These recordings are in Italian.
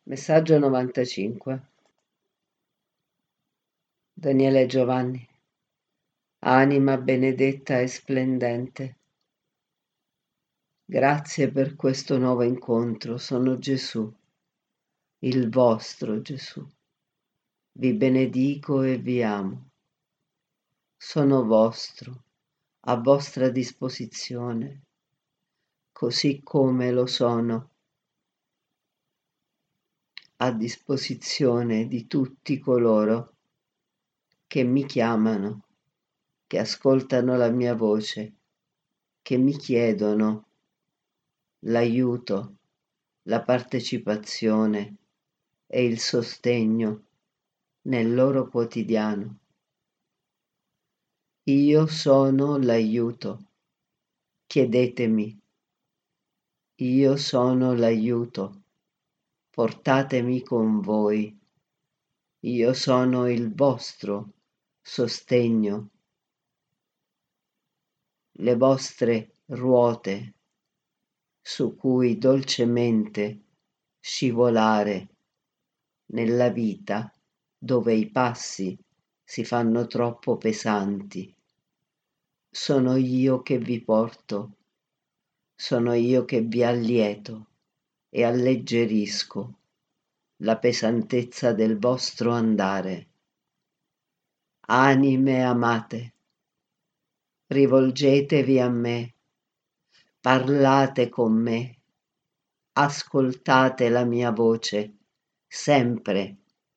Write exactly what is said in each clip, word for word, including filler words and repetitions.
Messaggio novantacinque. Daniele Giovanni. Anima benedetta e splendente. Grazie per questo nuovo incontro. Sono Gesù, il vostro Gesù. Vi benedico e vi amo. Sono vostro, a vostra disposizione, così come lo sono a disposizione di tutti coloro che mi chiamano, che ascoltano la mia voce, che mi chiedono l'aiuto, la partecipazione e il sostegno nel loro quotidiano. Io sono l'aiuto. Chiedetemi. Io sono l'aiuto. Portatemi con voi. Io sono il vostro sostegno, le vostre ruote su cui dolcemente scivolare nella vita dove i passi si fanno troppo pesanti. Sono io che vi porto, sono io che vi allieto e alleggerisco la pesantezza del vostro andare. Anime amate, rivolgetevi a me, parlate con me, ascoltate la mia voce sempre.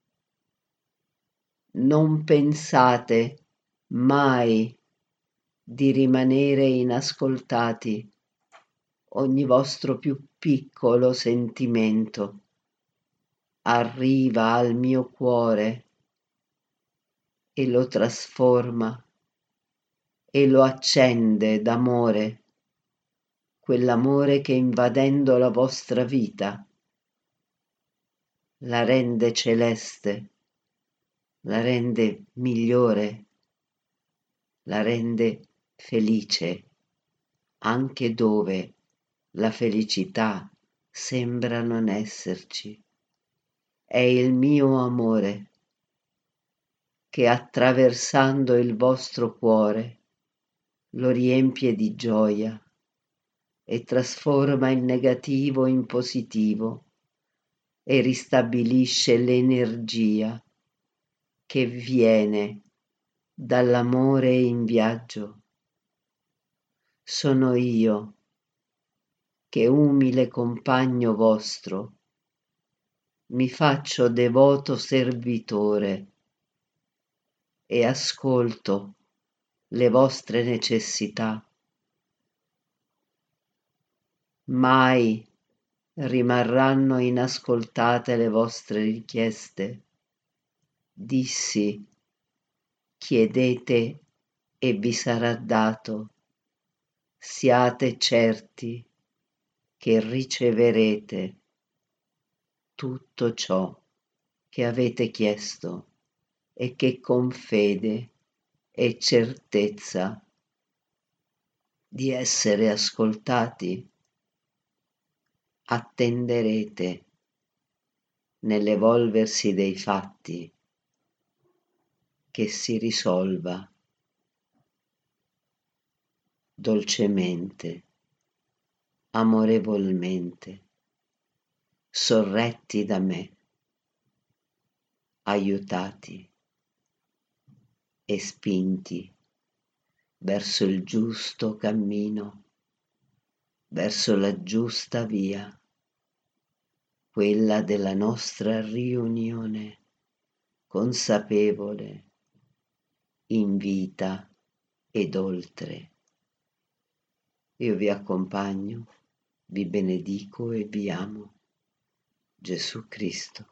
Non pensate mai di rimanere inascoltati. Ogni vostro più piccolo sentimento arriva al mio cuore e lo trasforma e lo accende d'amore, quell'amore che invadendo la vostra vita la rende celeste, la rende migliore, la rende felice, anche dove la felicità sembra non esserci. È il mio amore che attraversando il vostro cuore lo riempie di gioia e trasforma il negativo in positivo e ristabilisce l'energia che viene dall'amore in viaggio. Sono io che, umile compagno vostro, mi faccio devoto servitore e ascolto le vostre necessità. Mai rimarranno inascoltate le vostre richieste. Dissi, chiedete e vi sarà dato. Siate certi che riceverete tutto ciò che avete chiesto e che con fede e certezza di essere ascoltati attenderete nell'evolversi dei fatti che si risolva dolcemente, amorevolmente, sorretti da me, aiutati e spinti verso il giusto cammino, verso la giusta via, quella della nostra riunione consapevole in vita ed oltre. Io vi accompagno, vi benedico e vi amo. Gesù Cristo.